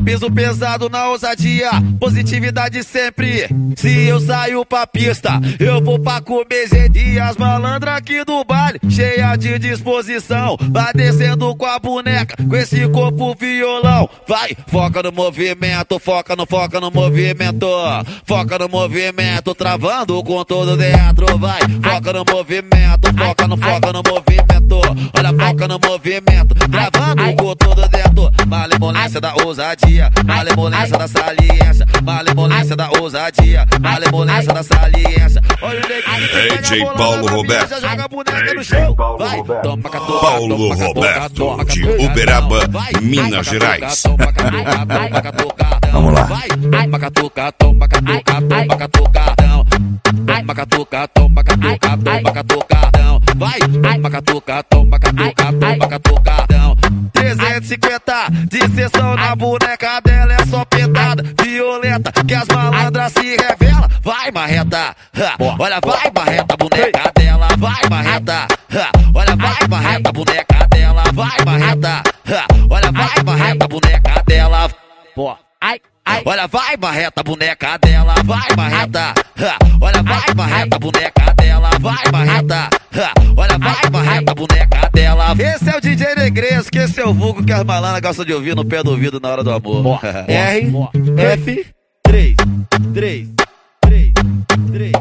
Peso pesado na ousadia, positividade sempre. Se eu saio pra pista, eu vou pra comer zedi. As malandras aqui do baile, cheia de disposição. Vai descendo com a boneca, com esse corpo violão. Vai, foca no movimento, foca no movimento. Foca no movimento, travando com todo dentro. Vai, foca no movimento, foca no movimento. Olha, foca no movimento, travando com todo dentro. Malemolência da ousadia, malemolência da saliência, malemolência da ousadia, malemolência da saliência. Olha o neguinho DJ Paulo Roberto, joga a boneca no chão. Vai, toma catuca, Paulo Roberto de Uberaba, Minas Gerais. Vamos lá. Toma catuca, toma catuca, toma catucadão. Toma catuca, toma catuca, toma catucadão. Vai, toma catuca, toma catuca, toma catucadão. 350 de sessão na boneca dela, é só petada violenta que as malandras se revela. Vai, marreta, olha, vai, marreta, boneca dela. Vai, marreta, olha, vai, marreta, boneca dela. Vai, marreta, olha, vai, marreta, boneca dela. Olha, vai, marreta, boneca dela. Vai, marreta, olha, vai, marreta, boneca dela. Vai, marreta, olha, vai, marreta, boneca dela. Esse é o DJ Negresco, que esse é o vulgo que as malandras gostam de ouvir no pé do ouvido na hora do amor. R, F, 3, 3, 3, 3.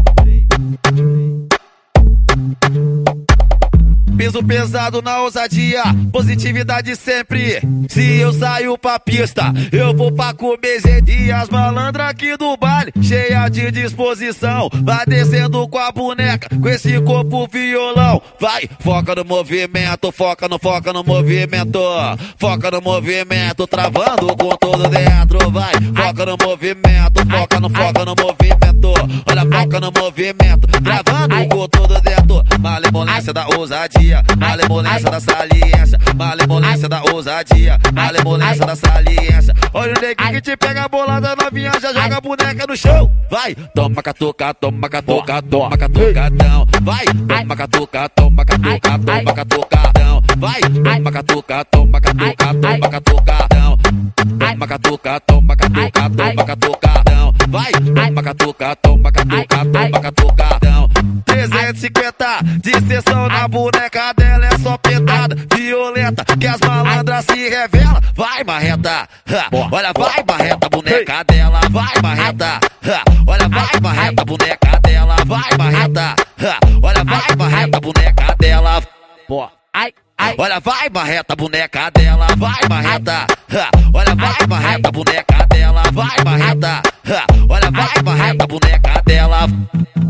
Peso pesado na ousadia, positividade sempre. Se eu saio pra pista, eu vou pra comer zedi. As malandras aqui do baile, cheia de disposição. Vai descendo com a boneca, com esse corpo violão. Vai, foca no movimento, foca no movimento. Foca no movimento, travando com todo dentro. Vai, foca no movimento, foca no movimento. Olha, foca no movimento, travando com todo dentro. Malemolência da ousadia, malemolência da saliência, malemolência da ousadia, malemolência da saliência. Olha o neguinho que te pega bolada novinha, já joga a boneca no chão. Vai, toma catuca, toma catuca, toma catucadão. Vai, toma catuca, toma catuca, toma catucadão. Vai, toma catuca, toma catuca, toma catucadão. Toma catuca, toma catuca, toma catucadão. Vai, toma catuca, toma catuca, toma catucadão. 350 de sessão na boneca dela, é só petada violenta que as malandras se revela. Vai, marreta, olha, vai, marreta, boneca dela. Vai, marreta, olha, vai, marreta, boneca dela. Vai, marreta, olha, vai, marreta, boneca dela. Olha, vai, marreta, boneca dela. Vai, marreta, olha, vai, marreta, boneca dela. Vai, marreta, olha, vai, marreta, boneca dela.